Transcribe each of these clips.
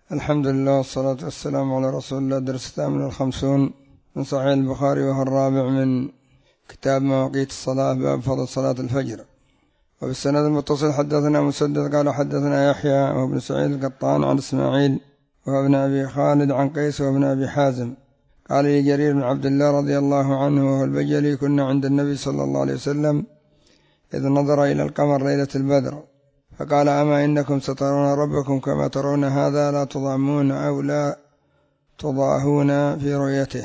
الحمد لله والصلاة والسلام على رسول الله. درس الثامن 50 من صحيح البخاري، وهو الرابع من كتاب مواقيت الصلاة، باب فضل صلاة الفجر. وبالسند المتصل حدثنا مسدد قال حدثنا يحيى وهو ابن سعيد القطان عن إسماعيل وهو ابن أبي خالد عن قيس وابن أبي حازم قال لي جرير بن عبد الله رضي الله عنه وهو البجلي: كنا عند النبي صلى الله عليه وسلم إذ نظر إلى القمر ليلة البدر فقال: أما إنكم سترون ربكم كما ترون هذا، لا تضامون أو لا تضاهون في رؤيته.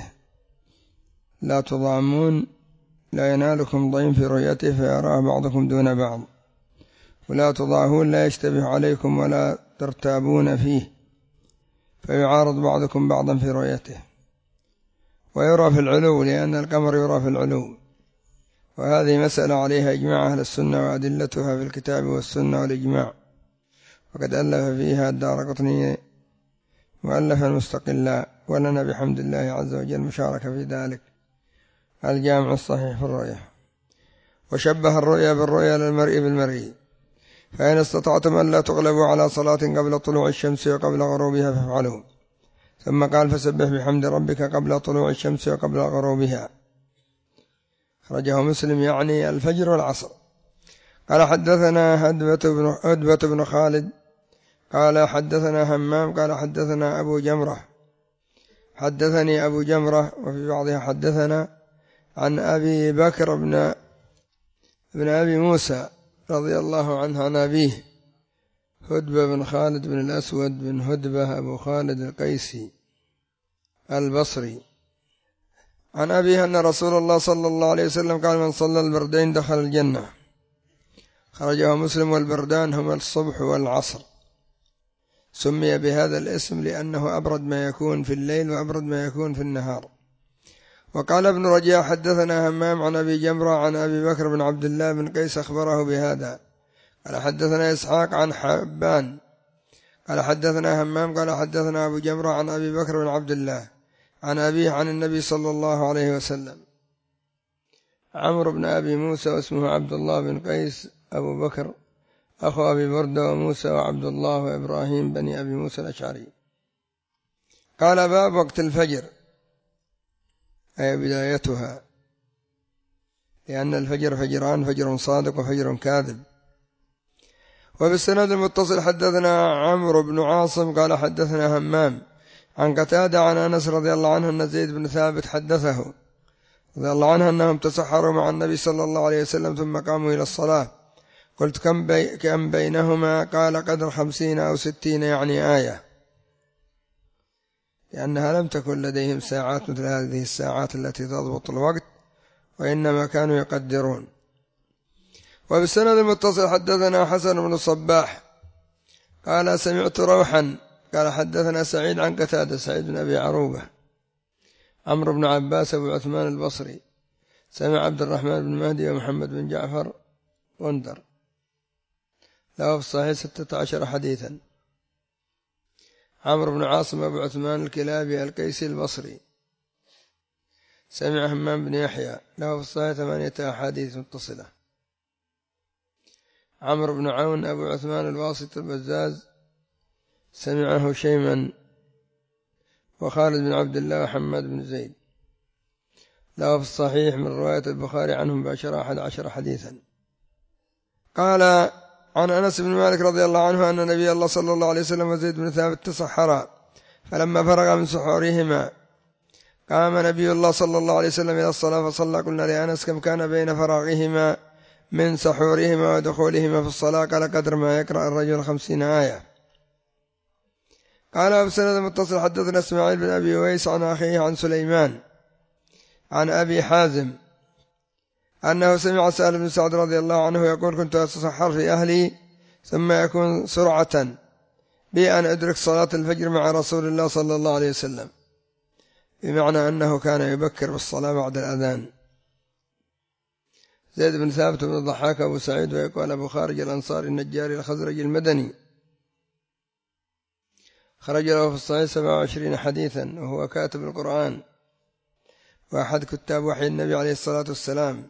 لا تضامون لا ينالكم ضيم في رؤيته فيراه بعضكم دون بعض، ولا تضاهون لا يشتبه عليكم ولا ترتابون فيه فيعارض بعضكم بعضا في رؤيته. ويرى في العلو لأن القمر يرى في العلو، وهذه مسألة عليها إجماع أهل السنة وأدلتها في الكتاب والسنة والإجماع، وقد ألف فيها الدارقطني مؤلفا مستقلا، ولنا بحمد الله عز وجل مشاركة في ذلك الجامع الصحيح في الرؤيا. وشبه الرؤيا بالرؤيا للمرء بالمرء، فإن استطعتم أن لا تغلبوا على صلاة قبل طلوع الشمس وقبل غروبها فافعلوا. ثم قال: فسبح بحمد ربك قبل طلوع الشمس وقبل غروبها. خرجه مسلم، يعني الفجر والعصر. قال حدثنا هدبة بن خالد قال حدثنا همام قال حدثنا أبو جمرة حدثني أبو جمرة، وفي بعضها حدثنا عن أبي بكر بن أبي موسى رضي الله عنه عن أبيه هدبة بن خالد بن الأسود بن هدبة أبو خالد القيسي البصري عن أبيه أن رسول الله صلى الله عليه وسلم قال: من صلى البردين دخل الجنة. خرجه مسلم. والبردان هما الصبح والعصر. سمي بهذا الاسم لأنه أبرد ما يكون في الليل وأبرد ما يكون في النهار. وقال ابن رجاء حدثنا همام عن أبي جمرة عن أبي بكر بن عبد الله بن قيس أخبره بهذا. قال حدثنا إسحاق عن حبان قال حدثنا همام قال حدثنا أبو جمرة عن أبي بكر بن عبد الله عن أبيه عن النبي صلى الله عليه وسلم. عمرو بن أبي موسى واسمه عبد الله بن قيس أبو بكر أخو أبي بردة وموسى وعبد الله وإبراهيم بني أبي موسى الأشعري. قال: باب وقت الفجر، أي بدايتها، لأن الفجر فجران: فجر صادق وفجر كاذب. وبالسند المتصل حدثنا عمرو بن عاصم قال حدثنا همام عن قتادة عن أنس رضي الله عنه أن زيد بن ثابت حدثه رضي الله عنه أنهم تسحروا مع النبي صلى الله عليه وسلم ثم قاموا إلى الصلاة. قلت: كم بينهما؟ قال: قدر 50 أو 60، يعني آية، لأنها لم تكن لديهم ساعات مثل هذه الساعات التي تضبط الوقت، وإنما كانوا يقدرون. وبالسند المتصل حدثنا حسن بن الصباح قال: سمعت روحا قال حدثنا سعيد عن قتادة سعيد بن أبي عروبة عمرو بن عباس أبو عثمان البصري سمع عبد الرحمن بن مهدي ومحمد بن جعفر غندر له في الصحيح 16 حديثا. عمرو بن عاصم أبو عثمان الكلابي القيسي البصري سمع همام بن يحيى له في الصحيح 8 أحاديث متصلة. عمرو بن عون أبو عثمان الواسط البزاز سمعه شيما وخالد بن عبد الله وحماد بن زيد له في الصحيح من رواية البخاري عنهم ب10 11 حديثا. قال عن أنس بن مالك رضي الله عنه أن نبي الله صلى الله عليه وسلم وزيد بن ثابت تسحرا، فلما فرغ من سحورهما قام نبي الله صلى الله عليه وسلم إلى الصلاة فصلى. قلنا لأنس: كم كان بين فراغهما من سحورهما ودخولهما في الصلاة؟ قال: قدر ما يقرأ الرجل 50 آية. قال بسند متصل حدثنا إسماعيل بن أبي ويس عن أخيه عن سليمان عن أبي حازم أنه سمع سهل بن سعد رضي الله عنه يقول: كنت أتسحر في أهلي ثم يكون سرعة بي أن أدرك صلاة الفجر مع رسول الله صلى الله عليه وسلم، بمعنى أنه كان يبكر بالصلاة بعد الأذان. زيد بن ثابت بن الضحاك أبو سعيد، ويقول أبو خارج الأنصاري النجاري الخزرج المدني، خرج له في الصحيح 27 حديثا، وهو كاتب القرآن وأحد كتاب وحي النبي عليه الصلاة والسلام.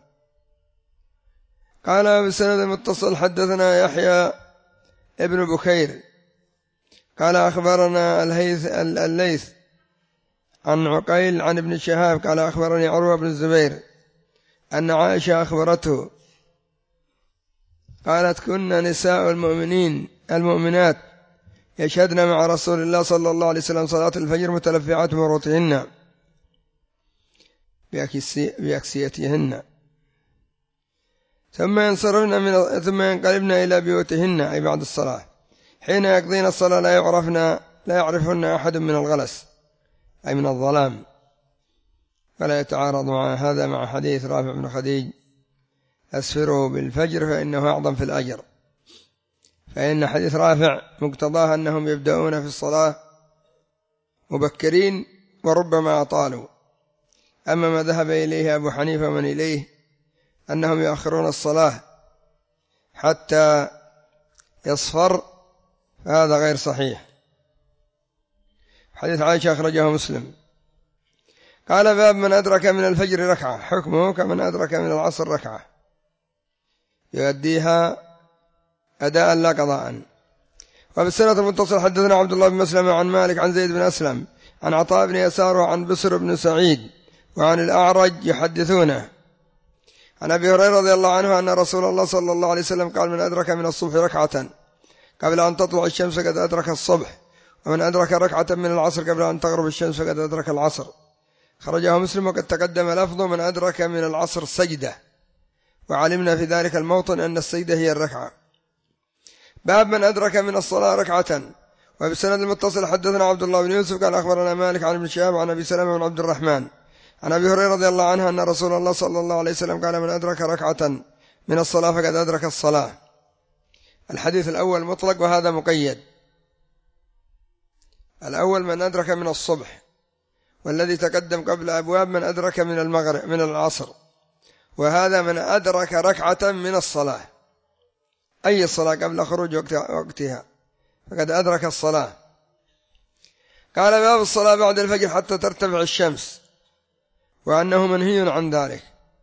قال بسند المتصل حدثنا يحيى ابن بكير قال أخبرنا الليث عن عقيل عن ابن شهاب قال أخبرني عروة بن الزبير أن عائشة أخبرته قالت كنا نساء المؤمنات يشهدن مع رسول الله صلى الله عليه وسلم صلاة الفجر متلفعات بمروطهن بأكسيتهن ثم ينقلبن إلى بيوتهن أي بعد الصلاة حين يقضين الصلاة لا يعرفن أحد من الغلس أي من الظلام فلا يتعارض مع هذا مع حديث رافع بن خديج أسفروا بالفجر فإنه أعظم في الأجر، فإن حديث رافع مقتضاه أنهم يبدأون في الصلاة مبكرين وربما أطالوا. أما ما ذهب إليه أبو حنيفة من إليه أنهم يؤخرون الصلاة حتى يصفر فهذا غير صحيح. حديث عائشة أخرجه مسلم. قال باب من أدرك من الفجر ركعة حكمه كمن أدرك من العصر ركعة يؤديها أداء لا قضاء. وبالسنة المتصل حدثنا عبد الله بن مسلم عن مالك عن زيد بن أسلم عن عطاء بن يسار وعن بسر بن سعيد وعن الأعرج يحدثونه عن أبي هريرة رضي الله عنه أن رسول الله صلى الله عليه وسلم قال من أدرك من الصبح ركعة قبل أن تطلع الشمس قد أدرك الصبح، ومن أدرك ركعة من العصر قبل أن تغرب الشمس قد أدرك العصر. خرجه مسلم وقد تقدم لفظه من أدرك من العصر سجدة، وعلمنا في ذلك الموطن أن السجدة هي الركعة. باب من أدرك من الصلاة ركعة. وبالسند المتصل حدثنا عبد الله بن يوسف قال أخبرنا مالك عن ابن شهاب عن أبي سلمة بن عبد الرحمن عن أبي هريرة رضي الله عنه أن رسول الله صلى الله عليه وسلم قال من أدرك ركعة من الصلاة فقد أدرك الصلاة. الحديث الأول مطلق وهذا مقيد. الأول من أدرك من الصبح، والذي تقدم قبل أبواب من أدرك من المغرب من العصر، وهذا من أدرك ركعة من الصلاة أي الصلاة قبل خروج وقتها فقد أدرك الصلاة. قال باب الصلاة بعد الفجر حتى ترتفع الشمس وأنه منهي عن ذلك.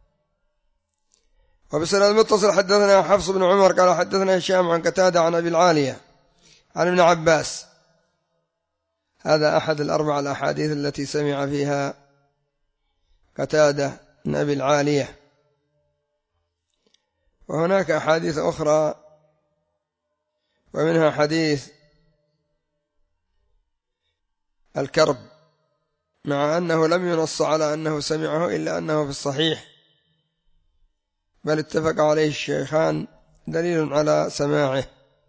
وبسند المتصل حدثنا حفص بن عمر قال حدثنا هشام عن قتادة عن أبي العالية عن ابن عباس. هذا أحد الأربع الأحاديث التي سمع فيها قتادة من أبي العالية، وهناك أحاديث أخرى ومنها حديث الكرب مع أنه لم ينص على أنه سمعه إلا أنه في الصحيح، بل اتفق عليه الشيخان دليل على سماعه.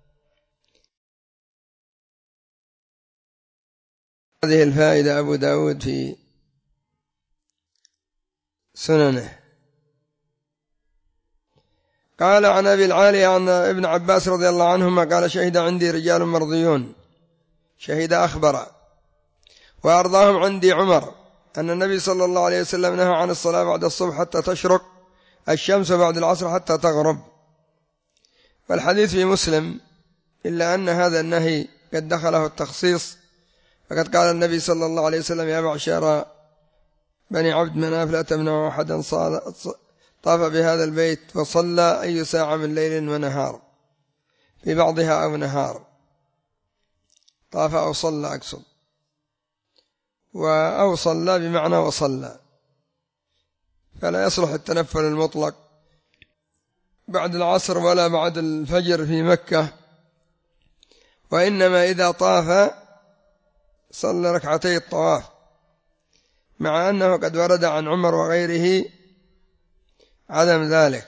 هذه الفائدة أبو داود في سننه. قال عن أبي العالي عن ابن عباس رضي الله عنهما قال شهد عندي رجال مرضيون، شهد أخبر، وأرضاهم عندي عمر أن النبي صلى الله عليه وسلم نهى عن الصلاة بعد الصبح حتى تشرق الشمس وبعد العصر حتى تغرب. والحديث في مسلم إلا أن هذا النهي قد دخله التخصيص، فقد قال النبي صلى الله عليه وسلم يا معشر بني عبد مناف لا تمنعوا أحدا طاف بهذا البيت وصلى أي ساعة من ليل ونهار في بعضها أو نهار، طاف أو صلى أقصد، أو صلى بمعنى وصلى، فلا يصلح التنفل المطلق بعد العصر ولا بعد الفجر في مكة، وإنما إذا طاف صلى ركعتي الطواف، مع أنه قد ورد عن عمر وغيره عدم ذلك،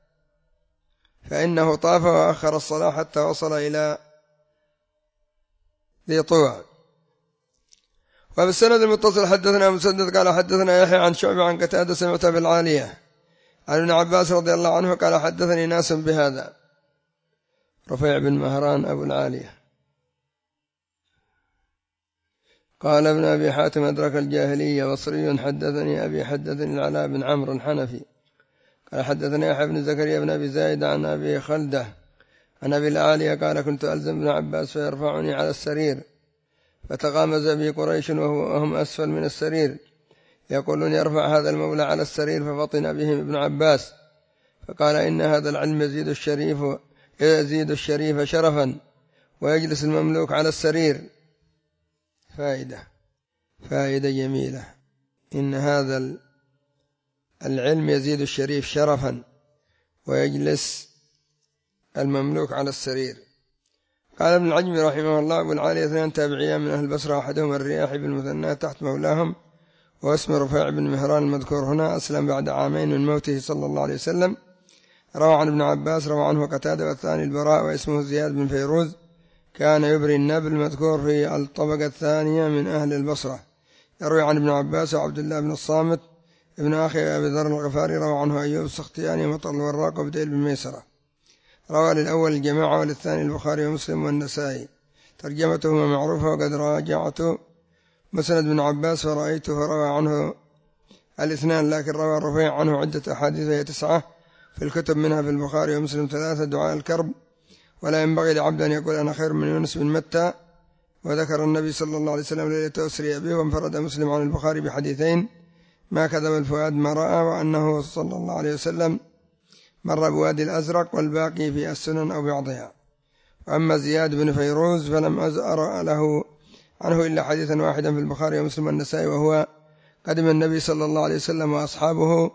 فإنه طاف وأخر الصلاة حتى وصل إلى ذي طوى. وبالسند المتصل حدثنا مسدد قال حدثنا يحيى عن شعبة عن قتادة سمعت بالعالية عن ابن عباس رضي الله عنه قال حدثني ناس بهذا. رفيع بن مهران أبو العالية. قال ابن أبي حاتم أدرك الجاهلية بصري حدثني أبي حدثني العلاء بن عمرو الحنفي قال حدثني يحيى بن زكريا بن أبي زايد عن أبي خلدة عن أبي العالية قال كنت ألزم ابن عباس فيرفعني على السرير فتغامز بي قريش وهم أسفل من السرير يقولون يرفع هذا المولى على السرير، ففطن بهم ابن عباس فقال إن هذا العلم يزيد الشريف شرفا ويجلس المملوك على السرير. فائدة جميلة. إن هذا العلم يزيد الشريف شرفا، ويجلس المملوك على السرير. قال ابن العجمي رحمه الله: أبو العالية 2 تابعيان من أهل البصرة، أحدهما الرياحي بالمثنى تحت مولاهم، واسم رفيع بن مهران المذكور هنا، أسلم بعد 2 عام من موته صلى الله عليه وسلم. روى عن ابن عباس، روى عنه قتادة. والثاني البراء واسمه زياد بن فيروز، كان يبري النبل، المذكور في الطبقة الثانية من أهل البصرة. يروي عن ابن عباس وعبد الله بن الصامت ابن أخي أبي ذر الغفاري. روى عنه أيوب السختياني ومطر الوراق وبديل بن ميسرة. روى للأول الجماعة وللثاني البخاري ومسلم والنسائي. ترجمتهما معروفة، وقد راجعت مسند بن عباس ورأيته روى عنه 2، لكن روى الرفيع عنه عدة أحاديث هي 9 في الكتب، منها في البخاري ومسلم 3: دعاء الكرب، ولا ينبغي لعبد أن يقول أنا خير من يونس بن متى، وذكر النبي صلى الله عليه وسلم ليلة أسري به. وانفرد مسلم عن البخاري بحديثين: ما كذب الفؤاد ما رأى، وأنه صلى الله عليه وسلم مر بوادي الأزرق، والباقي في السنن أو بعضها. وأما زياد بن فيروز فلم أزأر له عنه إلا حديثا واحدا في البخاري ومسلم والنسائي، وهو: قدم النبي صلى الله عليه وسلم وأصحابه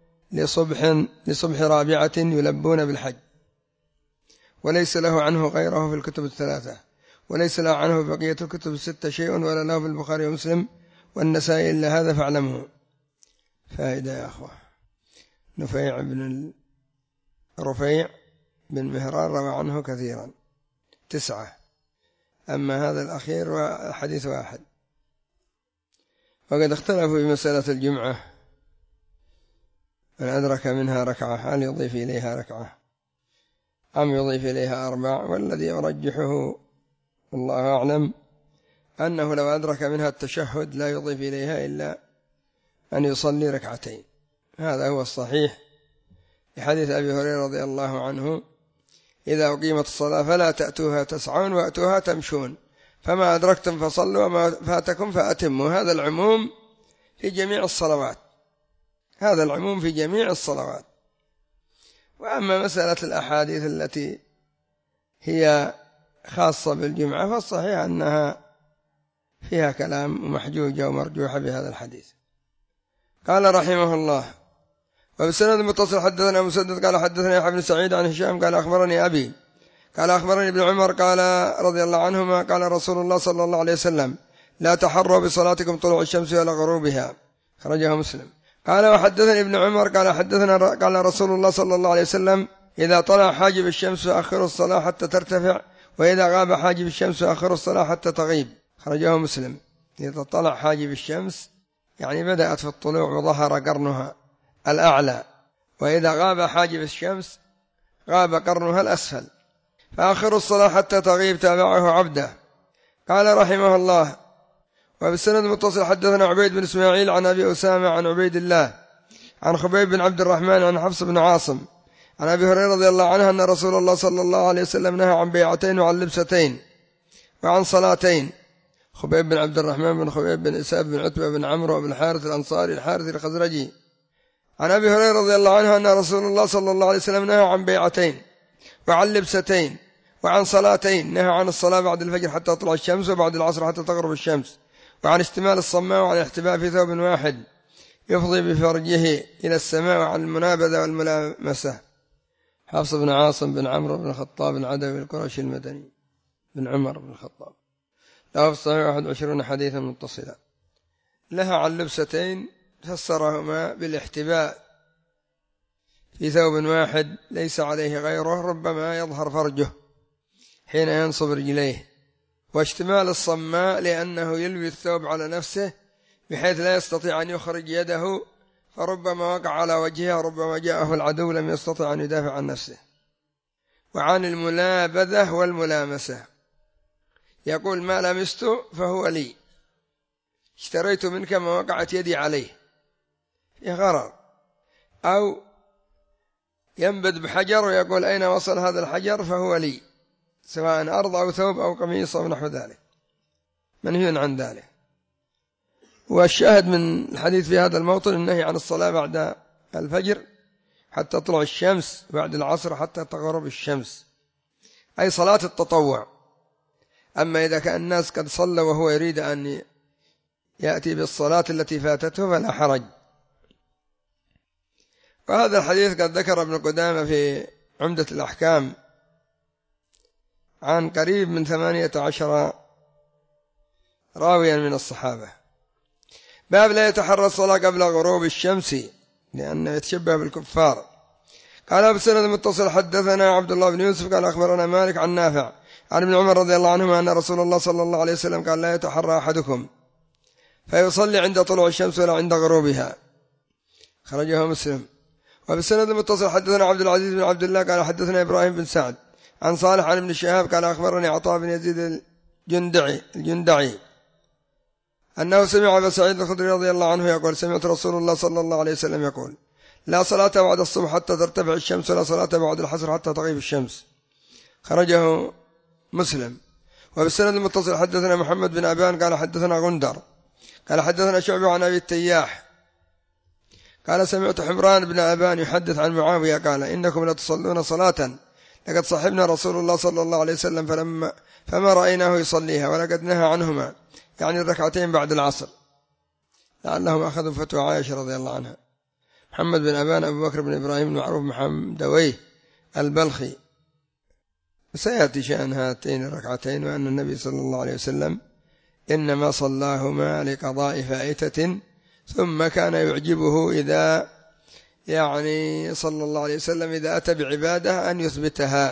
لصبح رابعة يلبون بالحج، وليس له عنه غيره في الكتب 3، وليس له عنه بقية الكتب 6 شيء، ولا له في البخاري ومسلم والنسائي إلا هذا فاعلمه. فائدة يا أخوة. رفيع بن مهران روى عنه كثيرا 9، أما هذا الأخير حديث واحد. وقد اختلفوا في مسألة الجمعة، من أدرك منها ركعة هل يضيف إليها ركعة أم يضيف إليها 4؟ والذي أرجحه والله أعلم أنه لو أدرك منها التشهد لا يضيف إليها إلا أن يصلي 2 ركعات. هذا هو الصحيح، لحديث أبي هريرة رضي الله عنه: إذا أقيمت الصلاة فلا تأتوها تسعون وأتوها تمشون، فما أدركتم فصلوا وما فاتكم فأتموا. هذا العموم في جميع الصلوات، هذا العموم في جميع الصلوات. وأما مسألة الأحاديث التي هي خاصة بالجمعة فالصحيح أنها فيها كلام محجوجة ومرجوحة بهذا الحديث. قال رحمه الله: وبسند متصل حدثنا مسدد قال حدثنا يحيى بن سعيد عن هشام قال أخبرني أبي قال أخبرني ابن عمر قال رضي الله عنهما قال رسول الله صلى الله عليه وسلم: لا تحروا بصلاتكم طلوع الشمس ولا غروبها. خرجه مسلم. قال وحدثني ابن عمر قال رسول الله صلى الله عليه وسلم: إذا طلع حاجب الشمس فأخروا الصلاة حتى ترتفع، وإذا غاب حاجب الشمس فأخروا الصلاة حتى تغيب. خرجه مسلم. إذا طلع حاجب الشمس يعني بدأت في الطلوع وظهر قرنها الأعلى، وإذا غاب حاجب الشمس غاب قرنها الأسفل، فآخر الصلاة حتى تغيب. تابعه عبده. قال رحمه الله: وبالسند المتصل حدثنا عبيد بن إسماعيل عن أبي أسامة عن عبيد الله عن خبيب بن عبد الرحمن عن حفص بن عاصم عن أبي هريرة رضي الله عنه أن رسول الله صلى الله عليه وسلم نهى عن بيعتين وعن لبستين وعن صلاتين. خبيب بن عبد الرحمن بن خبيب بن إسحاق بن عتبة بن عمرو بن الحارث الأنصاري الحارث الخزرجي عن أبي هريرة رضي الله عنه أن رسول الله صلى الله عليه وسلم نهى عن بيعتين وعن لبستين وعن صلاتين. نهى عن الصلاة بعد الفجر حتى تطلع الشمس، وبعد العصر حتى تغرب الشمس، وعن اشتمال الصماء، وعن الاحتباء في ثوب واحد يفضي بفرجه إلى السماء، وعن المنابذة والملامسة. حفص بن عاصم بن عمرو بن الخطاب العدوي القرشي المدني بن عمر بن الخطاب، له في الصحيح 21 حديثا متصلا. لها عن لبستين فسرهما بالاحتباء في ثوب واحد ليس عليه غيره، ربما يظهر فرجه حين ينصب رجليه، واشتمال الصماء لأنه يلوي الثوب على نفسه بحيث لا يستطيع أن يخرج يده، فربما وقع على وجهه، ربما جاءه العدو لم يستطع أن يدافع عن نفسه. وعن المنابذة والملامسة يقول: ما لمسته فهو لي، اشتريت منك ما وقعت يدي عليه في غرر. أو ينبذ بحجر ويقول: أين وصل هذا الحجر فهو لي، سواء أرض أو ثوب أو قميص أو نحو ذلك، منهي عن ذلك. والشاهد من الحديث في هذا الموطن النهي عن الصلاة بعد الفجر حتى تطلع الشمس، بعد العصر حتى تغرب الشمس، أي صلاة التطوع. أما إذا كان الناس قد صلى وهو يريد أن يأتي بالصلاة التي فاتته فلا حرج. وهذا الحديث قد ذكر ابن قدامة في عمدة الأحكام عن قريب من 18 راويا من الصحابة. باب لا يتحرى الصلاة قبل غروب الشمس لأنه يتشبه بالكفار. قال بالسند المتصل حدثنا عبد الله بن يوسف قال أخبرنا مالك عن نافع عن ابن عمر رضي الله عنهما أن رسول الله صلى الله عليه وسلم قال لا يتحرى أحدكم فيصلي عند طلوع الشمس ولا عند غروبها، خرجه مسلم. وبالسند المتصل حدثنا عبد العزيز بن عبد الله قال حدثنا إبراهيم بن سعد عن صالح عن ابن شهاب قال أخبرني عطاء بن يزيد الجندعي أنه سمع أبا سعيد الخدري رضي الله عنه يقول سمعت رسول الله صلى الله عليه وسلم يقول لا صلاة بعد الصبح حتى ترتفع الشمس ولا صلاة بعد الحصر حتى تغيب الشمس، خرجه مسلم. وبالسند المتصل حدثنا محمد بن أبان قال حدثنا غندر قال حدثنا شعبة عن أبي التياح قال سمعت حمران بن أبان يحدث عن معاوية قال إنكم لتصلون صلاة لقد صحبنا رسول الله صلى الله عليه وسلم فما رأيناه يصليها ولقد نهى عنهما، يعني الركعتين بعد العصر، لعلهم أخذوا فتوى عائشة رضي الله عنها. محمد بن أبان أبو بكر بن إبراهيم المعروف محمدويه البلخي. سيأتي شأن هاتين الركعتين وأن النبي صلى الله عليه وسلم إنما صلاهما لقضاء فائتة ثم كان يعجبه إذا صلى الله عليه وسلم إذا أتى بعبادة أن يثبتها.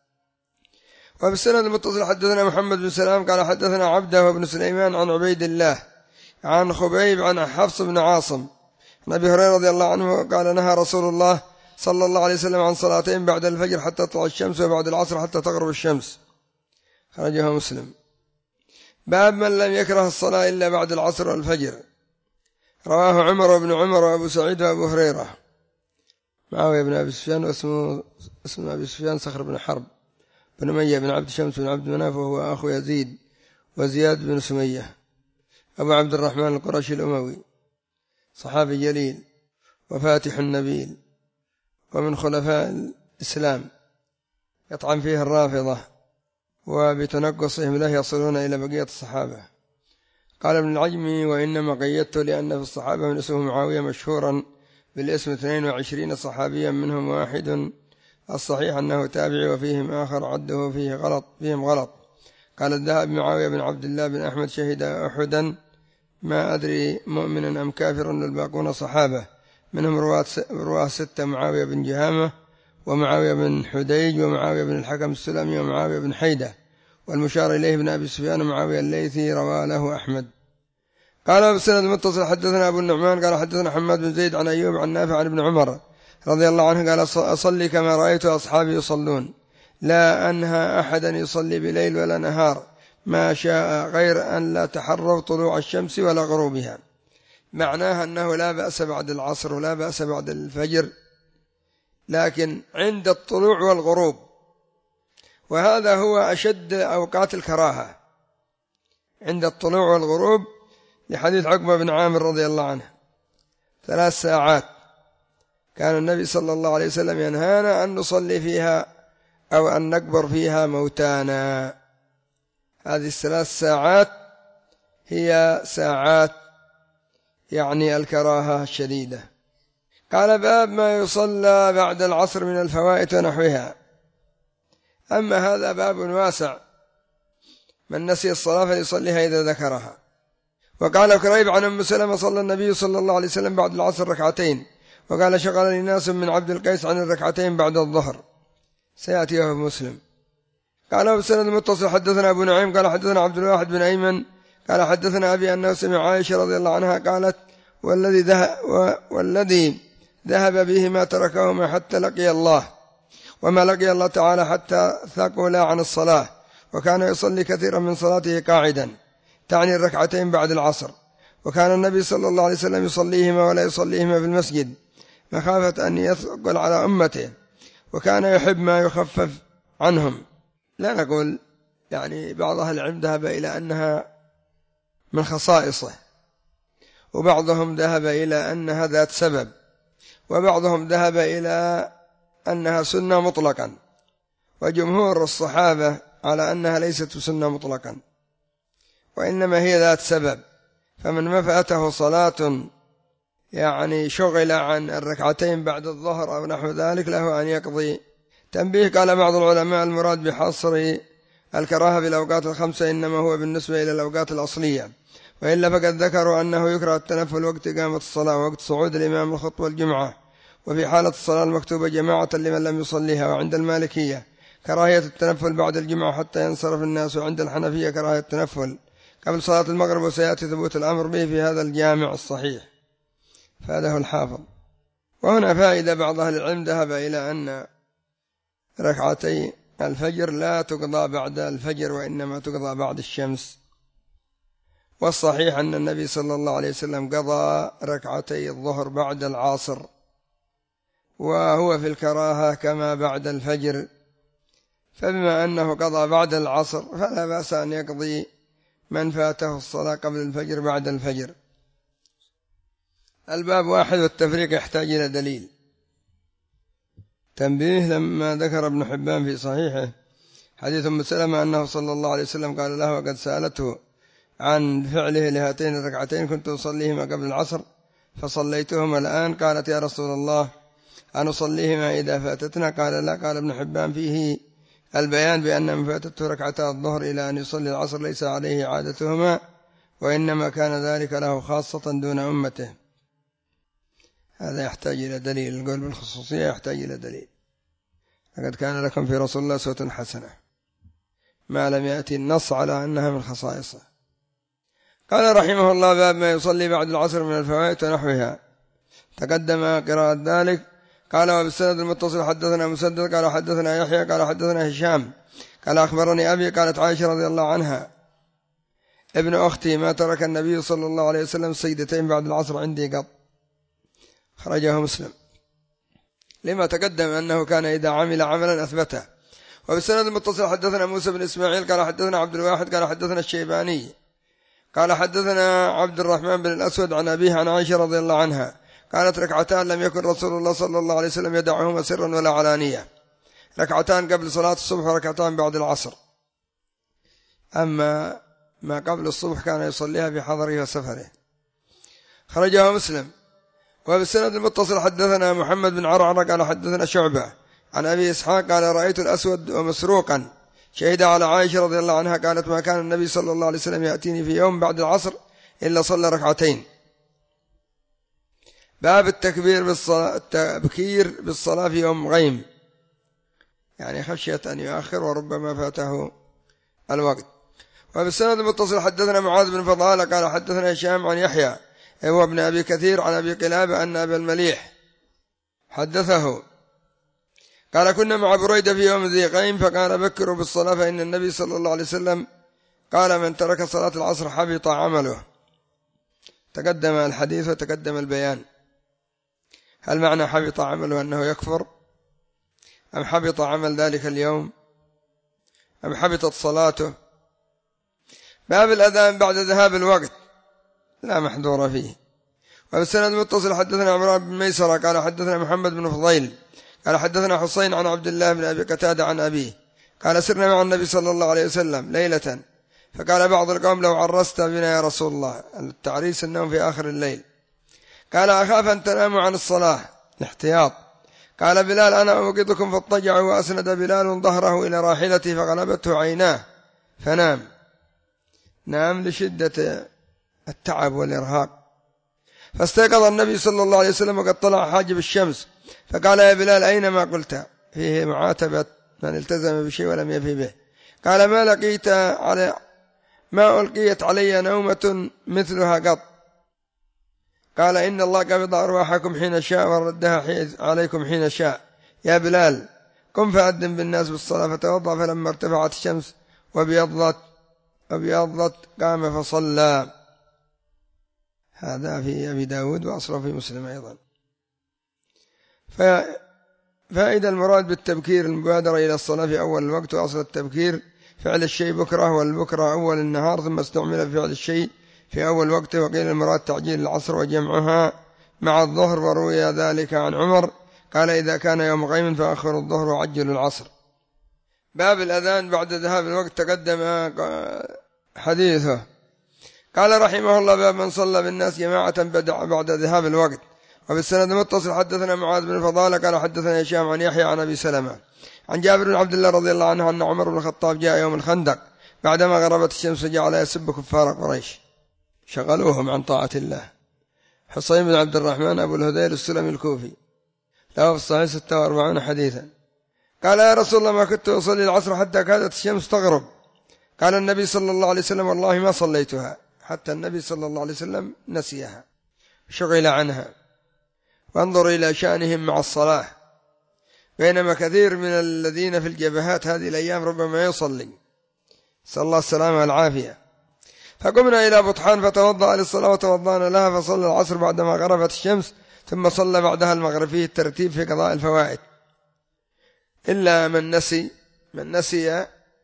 وبالسند المتصل حدثنا محمد بن سلام قال حدثنا عبده وابن سليمان عن عبيد الله عن خبيب عن حفص بن عاصم عن أبي هريرة رضي الله عنه قال نهى رسول الله صلى الله عليه وسلم عن صلاتين بعد الفجر حتى تطلع الشمس وبعد العصر حتى تغرب الشمس، خرجها مسلم. باب من لم يكره الصلاة إلا بعد العصر والفجر. رواه عمر وابن عمر وأبو سعيد وأبو هريرة. معاوية بن أبي سفيان واسمه أبي سفيان صخر بن حرب بن أمية بن عبد شمس بن عبد مناف وهو أخو يزيد وزياد بن سمية أبو عبد الرحمن القرشي الأموي، صحابي جليل وفاتح النبيل ومن خلفاء الإسلام، يطعن فيه الرافضة وبتنقصهم له يصلون إلى بقية الصحابة. قال ابن العجمي وإنما قيدته لأن في الصحابة من اسمه معاوية مشهورا بالاسم 22 صحابيا منهم واحد الصحيح أنه تابعي وفيهم آخر عده فيهم غلط. قال الذهب معاوية بن عبد الله بن أحمد شهد أحدا ما أدري مؤمن أم كافر والباقون صحابة منهم رواه 6 معاوية بن جهامة ومعاوية بن حديج ومعاوية بن الحكم السلمي ومعاوية بن حيدة والمشار إليه بن أبي سفيان ومعاوية الليثي روى له أحمد. قال بالسند المتصل حدثنا أبو النعمان قال حدثنا حماد بن زيد عن أيوب عن نافع عن ابن عمر رضي الله عنه قال أصلي كما رأيت أصحابي يصلون لا أنهى أحدا يصلي بليل ولا نهار ما شاء غير أن لا تحروا طلوع الشمس ولا غروبها. معناها أنه لا بأس بعد العصر ولا بأس بعد الفجر، لكن عند الطلوع والغروب، وهذا هو أشد أوقات الكراهة عند الطلوع والغروب، لحديث عقبة بن عامر رضي الله عنه 3 ساعات كان النبي صلى الله عليه وسلم ينهانا أن نصلي فيها أو أن نكبر فيها موتانا. هذه 3 ساعات هي ساعات الكراهة الشديدة. قال باب ما يصلى بعد العصر من الفوائت ونحوها. أما هذا باب واسع، من نسي الصلاة فليصليها إذا ذكرها. وقال كريب عن أم سلمة صلى النبي صلى الله عليه وسلم بعد العصر 2 ركعتين، وقال شغلني ناس من عبد القيس عن 2 ركعتين بعد الظهر، سيأتي في مسلم. قال بسند المتصل حدثنا أبو نعيم قال حدثنا عبد الواحد بن أيمن قال حدثنا أبي أنه سمع عائشة رضي الله عنها قالت والذي ذهب به ما تركهما حتى لقي الله، وما لقي الله تعالى حتى ثقلا عن الصلاة، وكان يصلي كثيرا من صلاته قاعدا، تعني 2 ركعتين بعد العصر، وكان النبي صلى الله عليه وسلم يصليهما ولا يصليهما في المسجد مخافة أن يثقل على أمته، وكان يحب ما يخفف عنهم. لا نقول بعض أهل العلم ذهب إلى أنها من خصائصه، وبعضهم ذهب إلى أنها ذات سبب، وبعضهم ذهب إلى أنها سنة مطلقا، وجمهور الصحابة على أنها ليست سنة مطلقا، وإنما هي ذات سبب. فمن ما فاته صلاة يعني شغل عن الركعتين بعد الظهر أو نحو ذلك له أن يقضي. تنبيه: قال بعض العلماء المراد بحصر الكراهة بالأوقات الخمسة إنما هو بالنسبة إلى الأوقات الأصلية، وإلا فقد ذكروا أنه يكره التنفل وقت إقامة الصلاة ووقت صعود الإمام الخطبة الجمعة، وفي حالة الصلاة المكتوبة جماعة لمن لم يصليها. وعند المالكية كراهية التنفل بعد الجمعة حتى ينصرف الناس، وعند الحنفية كراهية التنفل قبل صلاة المغرب، وسيأتي ثبوت الأمر به في هذا الجامع الصحيح. فهذا هو الحافظ. وهنا فائدة: بعض أهل العلم ذهب إلى أن ركعتي الفجر لا تقضى بعد الفجر وإنما تقضى بعد الشمس، والصحيح أن النبي صلى الله عليه وسلم قضى ركعتي الظهر بعد العصر، وهو في الكراهة كما بعد الفجر، فبما أنه قضى بعد العصر فلا بأس أن يقضي من فاته الصلاة قبل الفجر بعد الفجر. الباب 1 والتفريق يحتاج إلى دليل. تنبيه: لما ذكر ابن حبان في صحيحه حديث أم سلمة أنه صلى الله عليه وسلم قال له وقد سألته عن فعله لهاتين الركعتين كنت أصليهما قبل العصر فصليتهما الآن، قالت: يا رسول الله أنصليهما إذا فاتتنا؟ قال: لا. قال ابن حبان: فيه البيان بأن من فاتته ركعتا الظهر إلى أن يصلي العصر ليس عليه عادتهما، وإنما كان ذلك له خاصة دون أمته. هذا يحتاج إلى دليل. القول بالخصوصية يحتاج إلى دليل. لقد كان لكم في رسول الله أسوة حسنة، ما لم يأتي النص على أنها من خصائصه. قال رحمه الله: باب ما يصلي بعد العصر من الفوائد ونحوها. تقدم قراءة ذلك. قال: وبالسند المتصل حدثنا مسدد قال حدثنا يحيى قال حدثنا هشام قال أخبرني أبي قالت عائشة رضي الله عنها: ابن أختي ما ترك النبي صلى الله عليه وسلم سجدتين بعد العصر عندي قط. خرجه مسلم. لما تقدم أنه كان إذا عمل عملا أثبته. وبالسند المتصل حدثنا موسى بن إسماعيل قال حدثنا عبد الواحد قال حدثنا الشيباني قال حدثنا عبد الرحمن بن الأسود عن أبيه عن عائشة رضي الله عنها قالت: ركعتان لم يكن رسول الله صلى الله عليه وسلم يدعهما سرا ولا علانية، ركعتان قبل صلاة الصبح وركعتان بعد العصر. أما ما قبل الصبح كان يصليها في حضره وسفره. خرجها مسلم. وبالسند المتصل حدثنا محمد بن عرعر قال حدثنا شعبة عن أبي إسحاق قال: رأيت الأسود ومسروقا شهد على عائشة رضي الله عنها قالت: ما كان النبي صلى الله عليه وسلم يأتيني في يوم بعد العصر إلا صلى ركعتين. باب التبكير بالصلاة في يوم غيم، يعني خشية أن يؤخر وربما فاته الوقت. وبالسند المتصل حدثنا معاذ بن فضالة قال حدثنا هشام عن يحيى هو ابن أبي كثير عن أبي قلابة أن أبا المليح حدثه قال: كنا مع بريدة في يوم ذي غيم فقال: بكروا بالصلاة فإن النبي صلى الله عليه وسلم قال: من ترك صلاة العصر حبط عمله. تقدم الحديث وتقدم البيان. هل معنى حبط عمله أنه يكفر، أم حبط عمل ذلك اليوم، أم حبطت صلاته؟ باب الأذان بعد ذهاب الوقت لا محذور فيه. وبالسند المتصل حدثنا عمران بن ميسرة قال حدثنا محمد بن فضيل قال حدثنا حسين عن عبد الله بن أبي قتادة عن أبيه قال: سرنا مع النبي صلى الله عليه وسلم ليلة فقال بعض القوم: لو عرست بنا يا رسول الله. التعريس النوم في آخر الليل. قال: أخاف أن تناموا عن الصلاة احتياط. قال بلال: أنا أوقظكم فاضطجع، وأسند بلال ظهره إلى راحلته فغلبته عيناه فنام. نام لشدة التعب والإرهاق. فاستيقظ النبي صلى الله عليه وسلم وقد طلع حاجب الشمس فقال: يا بلال أين ما قلت؟ فيه معاتبة من التزم بشيء ولم يفي به. قال: ما ألقيت علي نومة مثلها قط. قال: إن الله قبض أرواحكم حين شاء وردها عليكم حين شاء. يا بلال قم فأذن بالناس بالصلاة. فتوضأ فلما ارتفعت الشمس وبيضت قام فصلى. هذا في أبي داود وأصله في مسلم أيضا. فإذا المراد بالتبكير المبادرة إلى الصلاة في أول الوقت، وأصل التبكير فعل الشيء بكرة، والبكرة أول النهار، ثم استعمل فعل الشيء في أول وقت. وقيل المراد تعجيل العصر وجمعها مع الظهر، وروي ذلك عن عمر قال: إذا كان يوم غيم فأخر الظهر وعجل العصر. باب الأذان بعد ذهاب الوقت تقدم حديثه. قال رحمه الله: باب من صلى بالناس جماعة بعد ذهاب الوقت. وبالسند متصل حدثنا معاذ بن فضالة قال حدثنا هشام عن يحيى عن أبي سلمة عن جابر بن عبد الله رضي الله عنه أن عمر بن الخطاب جاء يوم الخندق بعدما غربت الشمس جعل يسب كفار قريش شغلوهم عن طاعة الله. حصين بن عبد الرحمن أبو الهذيل السلمي الكوفي له في الصحيح 46 حديثا. قال: يا رسول الله ما كنت أصلي العصر حتى كادت الشمس تغرب. قال النبي صلى الله عليه وسلم: والله ما صليتها. حتى النبي صلى الله عليه وسلم نسيها شغل عنها. وانظر إلى شأنهم مع الصلاة، بينما كثير من الذين في الجبهات هذه الأيام ربما يصلي، صلى الله السلامة والعافية. فقمنا إلى بطحان فتوضأ للصلاة وتوضأنا لها، فصلى العصر بعدما غربت الشمس، ثم صلى بعدها المغرب. فيه الترتيب في قضاء الفوائد، إلا من نسي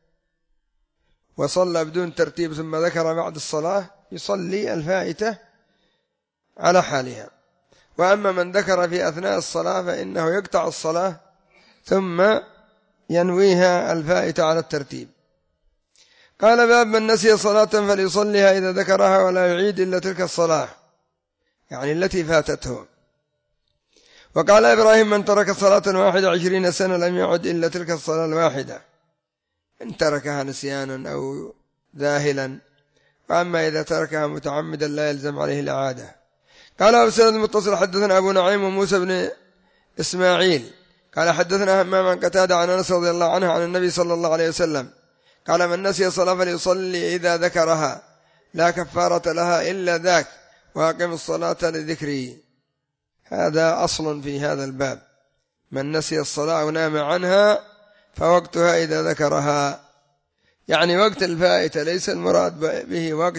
وصلى بدون ترتيب ثم ذكر بعد الصلاة يصلي الفائتة على حالها. وأما من ذكر في أثناء الصلاة فإنه يقطع الصلاة ثم ينويها الفائتة على الترتيب. قال: باب من نسي صلاة فليصليها إذا ذكرها ولا يعيد إلا تلك الصلاة، يعني التي فاتته. وقال إبراهيم: من ترك صلاة 21 سنة لم يعد إلا تلك الصلاة الواحدة، إن تركها نسيانا أو ذاهلا. وأما إذا تركها متعمدا لا يلزم عليه الإعادة. قال: أبو سند المتصل حدثنا أبو نعيم وموسى بن إسماعيل قال حدثنا همام عن قتادة عن أنس رضي الله عنه عن النبي صلى الله عليه وسلم قال: من نسي صلاة فليصلي إذا ذكرها لا كفارة لها إلا ذاك، وأقم الصلاة لذكري. هذا أصل في هذا الباب: من نسي الصلاة ونام عنها فوقتها إذا ذكرها، يعني وقت الفائتة، ليس المراد به وقت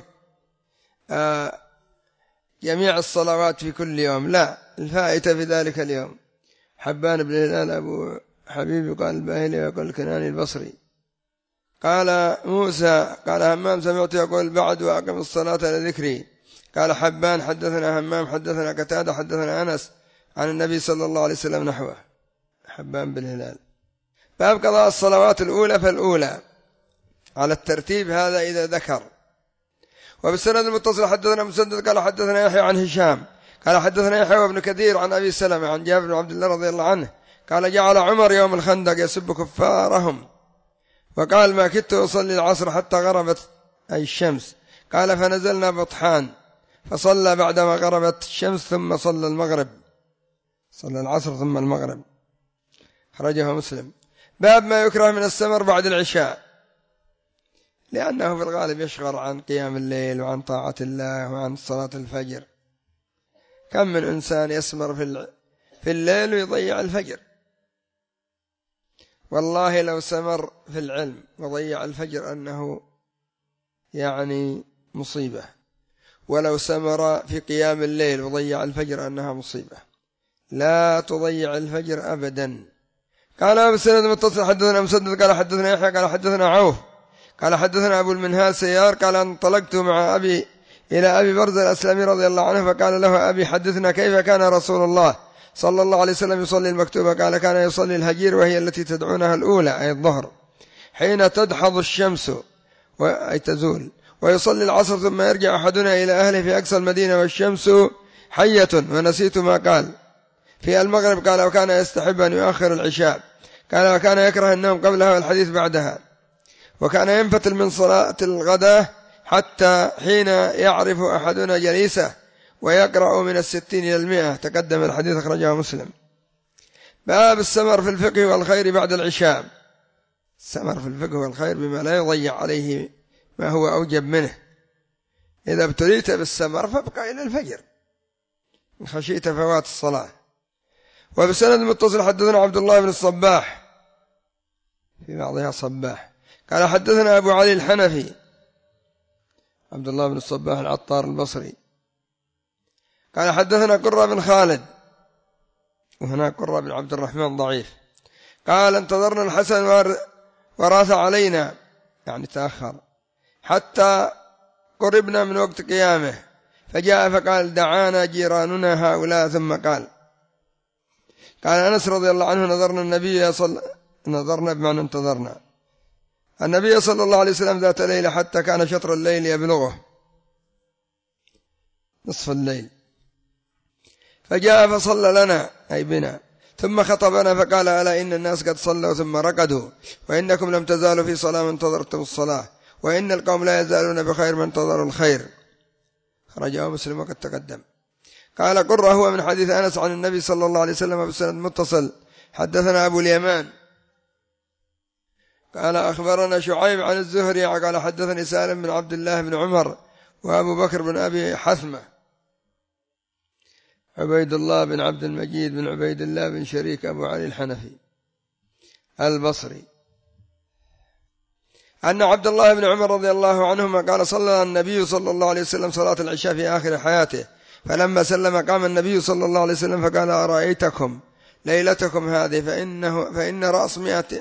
جميع الصلوات في كل يوم، لا، الفائتة في ذلك اليوم. حبان بن هلال أبو حبيب قال الباهلي ويقول الكناني البصري. قال موسى قال همام: سمعت يقول بعد وأقم الصلاة لذكري. قال حبان: حدثنا همام حدثنا قتادة حدثنا أنس عن النبي صلى الله عليه وسلم نحوه. حبان بن هلال. باب قضاء الصلوات الأولى فالأولى على الترتيب، هذا إذا ذكر. وبالسند المتصل حدثنا مسدد قال حدثنا يحيى عن هشام قال حدثنا يحيى وابن كثير عن أبي سلمة عن جابر بن عبد الله رضي الله عنه قال: جعل عمر يوم الخندق يسب كفارهم، وقال: ما كدت أصلي العصر حتى غربت أي الشمس. قال: فنزلنا بطحان فصلى بعدما غربت الشمس ثم صلى المغرب، صلى العصر ثم المغرب. خرجه مسلم. باب ما يكره من السمر بعد العشاء، لأنه في الغالب يشغل عن قيام الليل وعن طاعة الله وعن صلاة الفجر. كم من إنسان يسمر في الليل ويضيع الفجر. والله لو سمر في العلم وضيع الفجر أنه يعني مصيبة، ولو سمر في قيام الليل وضيع الفجر أنها مصيبة. لا تضيع الفجر أبدا. قال أبو سند متصل حدثنا مسدد قال حدثنا يحيى قال حدثنا عوف قال حدثنا أبو المنهال سيار قال: انطلقت مع أبي إلى أبي برزة الأسلمي رضي الله عنه، فقال له أبي: حدثنا كيف كان رسول الله صلى الله عليه وسلم يصلي المكتوبة؟ قال: كان يصلي الهجير، وهي التي تدعونها الأولى أي الظهر، حين تدحض الشمس أي تزول، ويصلي العصر ثم يرجع أحدنا إلى أهله في أقصى المدينة والشمس حية. ونسيت ما قال في المغرب. قال: وكان يستحب أن يؤخر العشاء. قال: وكان يكره النوم قبلها والحديث بعدها. وكان ينفتل من صلاة الغداء حتى حين يعرف أحدنا جليسه ويقرأ من 60 إلى 100. تقدم الحديث أخرجه مسلم. باب السمر في الفقه والخير بعد العشاء. السمر في الفقه والخير بما لا يضيع عليه ما هو أوجب منه. إذا ابتليت بالسمر فابقى إلى الفجر إن خشيت فوات الصلاة. وبسند متصل حدثنا عبد الله بن الصباح، في بعضها صباح، قال حدثنا أبو علي الحنفي عبد الله بن الصباح العطار البصري قال حدثنا قرة بن خالد، وهنا قرة بن عبد الرحمن ضعيف، قال: انتظرنا الحسن وراث علينا، يعني تأخر، حتى قربنا من وقت قيامه، فجاء فقال: دعانا جيراننا هؤلاء. ثم قال أنس رضي الله عنه: نظرنا النبي نظرنا بمعنى انتظرنا النبي صلى الله عليه وسلم ذات ليلة حتى كان شطر الليل يبلغه نصف الليل، فجاء فصلى لنا أي بنا، ثم خطبنا فقال: ألا إن الناس قد صلوا ثم رقدوا، وإنكم لم تزالوا في صلاة ما انتظرتم الصلاة، وإن القوم لا يزالون بخير ما انتظروا الخير. خرجه مسلم وقد تقدم. قال قرة هو من حديث أنس عن النبي صلى الله عليه وسلم بسند متصل. حدثنا أبو اليمان قال أخبرنا شعيب عن الزهري قال حدثني سالم بن عبد الله بن عمر وأبو بكر بن أبي حثمة عبيد الله بن عبد المجيد بن عبيد الله بن شريك أبو علي الحنفي البصري أن عبد الله بن عمر رضي الله عنهما قال: صلى النبي صلى الله عليه وسلم صلاة العشاء في آخر حياته، فلما سلم قام النبي صلى الله عليه وسلم فقال: أرأيتكم ليلتكم هذه فإن رأس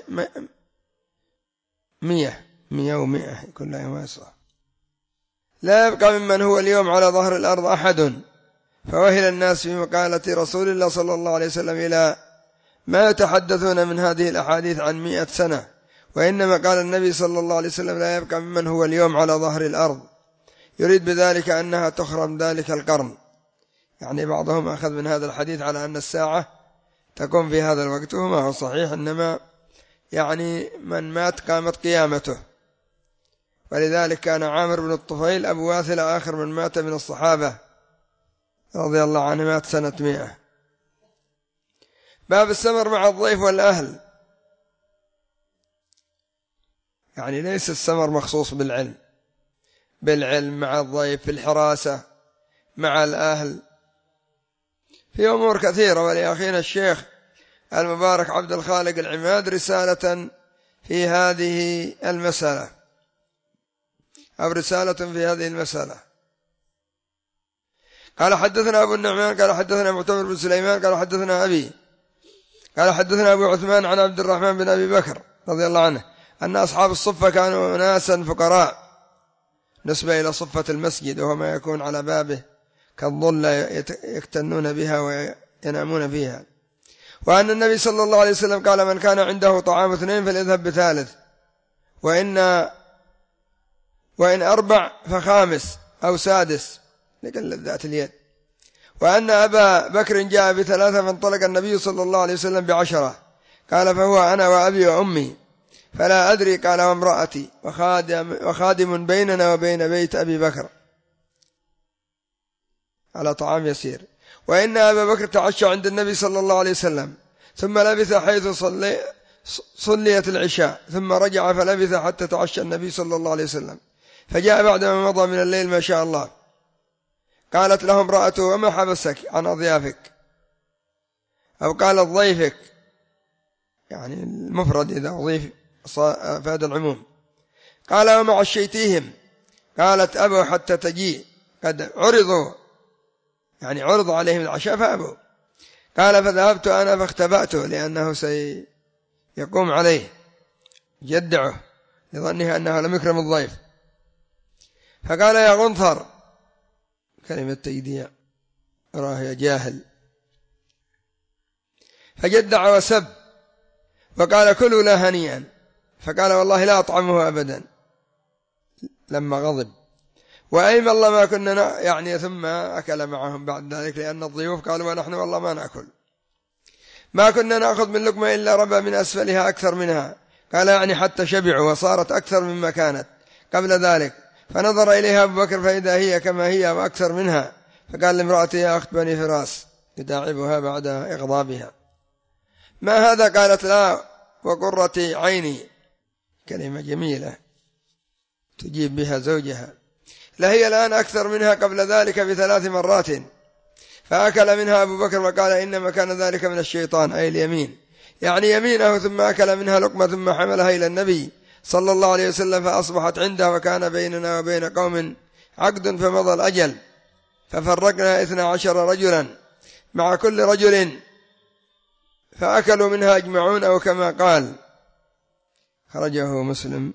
100 كل يوم يسرى، لا يبقى ممن هو اليوم على ظهر الأرض أحد. فوهل الناس في مقالة رسول الله صلى الله عليه وسلم إلى ما يتحدثون من هذه الأحاديث عن 100 سنة، وإنما قال النبي صلى الله عليه وسلم: لا يبقى ممن هو اليوم على ظهر الأرض، يريد بذلك أنها تخرم ذلك القرن. يعني بعضهم أخذ من هذا الحديث على أن الساعة تكون في هذا الوقت، وما هو صحيح، إنما يعني من مات قامت قيامته. ولذلك كان عامر بن الطفيل أبو واثل آخر من مات من الصحابة رضي الله عنه، مات سنة 100. باب السمر مع الضيف والأهل. يعني ليس السمر مخصوص بالعلم مع الضيف، في الحراسة مع الأهل، في أمور كثيرة. ولأخينا الشيخ المبارك عبد الخالق العماد رسالة في هذه المسألة، أو رسالة في هذه المسألة. قال حدثنا أبو النعمان قال حدثنا معتمر بن سليمان قال حدثنا أبي قال حدثنا أبو عثمان عن عبد الرحمن بن أبي بكر رضي الله عنه أن أصحاب الصفة كانوا ناسا فقراء، نسبة إلى صفة المسجد، وهو ما يكون على بابه كالظلة يكتنون بها وينامون فيها. وأن النبي صلى الله عليه وسلم قال: من كان عنده طعام 2 فليذهب بثالث، وإن 4 فخامس أو سادس لقلة ذات اليد. وأن أبا بكر جاء ب3 فانطلق النبي صلى الله عليه وسلم ب10، قال: فهو أنا وأبي وأمي، فلا أدري، قال: وامرأتي وخادم بيننا وبين بيت أبي بكر على طعام يسير. وإن أبا بكر تعشى عند النبي صلى الله عليه وسلم، ثم لبث حيث صليت العشاء، ثم رجع فلبث حتى تعشى النبي صلى الله عليه وسلم، فجاء بعدما مضى من الليل ما شاء الله. قالت له امرأته: وما حبسك عن أضيافك؟ أو قالت ضيفك، يعني المفرد إذا أضيف فاد العموم. قال: وما عشيتيهم؟ قالت: أبوا حتى تجيء، قد عرضوا، يعني عرض عليهم العشاء فأبوا. قال: فذهبت أنا فاختبأته، لأنه سيقوم عليه يدعه لظنه أنه لم يكرم الضيف. فقال: يا غنثر، كلمة تيديع، راه يا جاهل. فجدع وسب وقال: كلوا لا هنيئا. فقال: والله لا أطعمه أبدا، لما غضب. وأيم الله ما كنا يعني. ثم أكل معهم بعد ذلك، لأن الضيوف قالوا: ونحن والله ما نأكل، ما كنا نأخذ من لقمة إلا ربع من أسفلها أكثر منها. قال: يعني حتى شبعوا وصارت أكثر مما كانت قبل ذلك. فنظر إليها أبو بكر فإذا هي كما هي وأكثر منها. فقال لامرأته: يا أخت بني فراس، يداعبها بعد إغضابها: ما هذا؟ قالت: لا، وقرة عيني. كلمة جميلة تجيب بها زوجها. لهي الآن أكثر منها قبل ذلك ب3 مرات. فأكل منها أبو بكر وقال: إنما كان ذلك من الشيطان، أي اليمين، يعني يمينه. ثم أكل منها لقمة ثم حملها إلى النبي صلى الله عليه وسلم، فأصبحت عنده. وكان بيننا وبين قوم عقد فمضى الأجل، ففرقنا 12 رجلا مع كل رجل، فأكلوا منها أجمعون، أو كما قال. خرجه مسلم.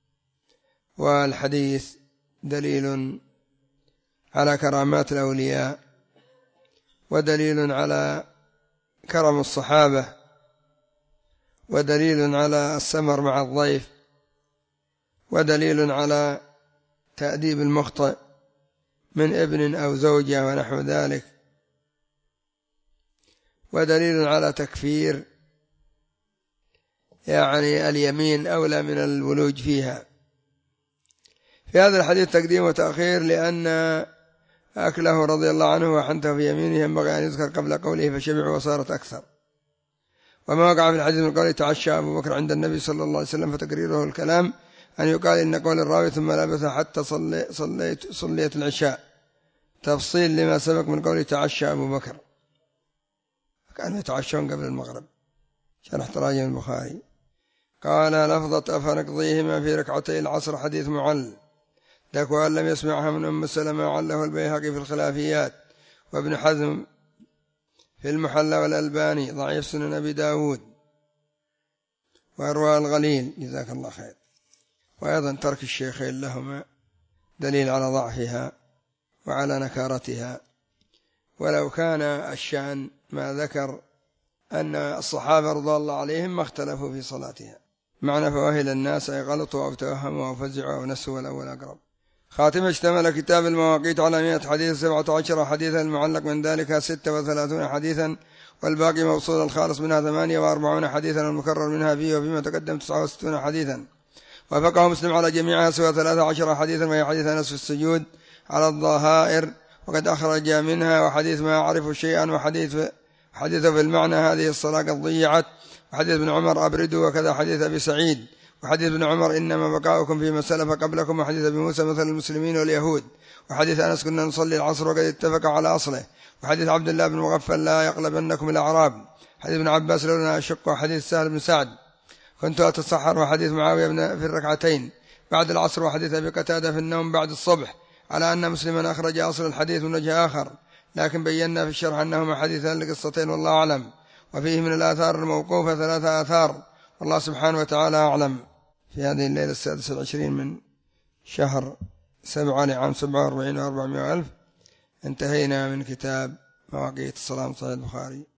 والحديث دليل على كرامات الأولياء، ودليل على كرم الصحابة، ودليل على السمر مع الضيف، ودليل على تأديب المخطئ من ابن أو زوجة ونحو ذلك، ودليل على تكفير يعني اليمين أولى من الولوج فيها. في هذا الحديث تقديم وتأخير، لأن أكله رضي الله عنه وحنته في يمينه ينبغي أن يذكر قبل قوله فشبعوا وصارت أكثر. وما وقع في الحديث من قوله تعشى أبو بكر عند النبي صلى الله عليه وسلم فتقريره الكلام أن يقال إن قول الراوي ثم لبث حتى صليت العشاء، تفصيل لما سبق من قوله تعشى أبو بكر، كانوا يتعشون قبل المغرب. شرح تراجم البخاري. قال لفظة أفنقضيهما في ركعتي العصر حديث معل، ذاك وأن لم يسمعها من أم سلمة وعله البيهقي في الخلافيات، وابن حزم في المحلى، والألباني ضعيف سنن أبي داود وأروى الغليل جزاك الله خير. وأيضا ترك الشيخين لهما دليل على ضعفها وعلى نكارتها، ولو كان الشأن ما ذكر أن الصحابة رضي الله عليهم ما اختلفوا في صلاتها، معنى فوهل الناس أي غلطوا أو توهموا أو فزعوا أو نسوا والأول أقرب. خاتمة اشتمل كتاب المواقيت على 100 حديث 17 حديثا، المعلق من ذلك 36 حديثا، والباقي موصول الخالص منها 48 حديثا، والمكرر منها فيه وفيما تقدم 69 حديثا. وافقه مسلم على جميعها سوى 13 حديثا، وهي حديث أنس في السجود على الظهائر وقد أخرج منها، وحديث ما أعرف شيئا، وحديث في المعنى هذه الصلاة قد ضيعت، وحديث ابن عمر أبردوا، وكذا حديث أبي سعيد، وحديث ابن عمر إنما بقاؤكم فيما سلف قبلكم، وحديث أبي موسى مثل المسلمين واليهود، وحديث أنس كنا نصلي العصر وقد اتفق على أصله، وحديث عبد الله بن مغفل لا يقلبنكم الأعراب، حديث ابن عباس لولا أشق، وحديث سهل بن سعد كنت أتسحر، وحديث معاوية في الركعتين بعد العصر، وحديث أبي قتادة في النوم بعد الصبح، على أن مسلما أخرج أصل الحديث من وجه آخر، لكن بينا في الشرح أنهما حديثان لقصتين والله أعلم. وفيه من الآثار الموقوفة 3 آثار، والله سبحانه وتعالى أعلم. في هذه الليلة 26 من شهر 7 لعام 47 و400 ألف انتهينا من كتاب مواقيت الصلاة صحيح البخاري.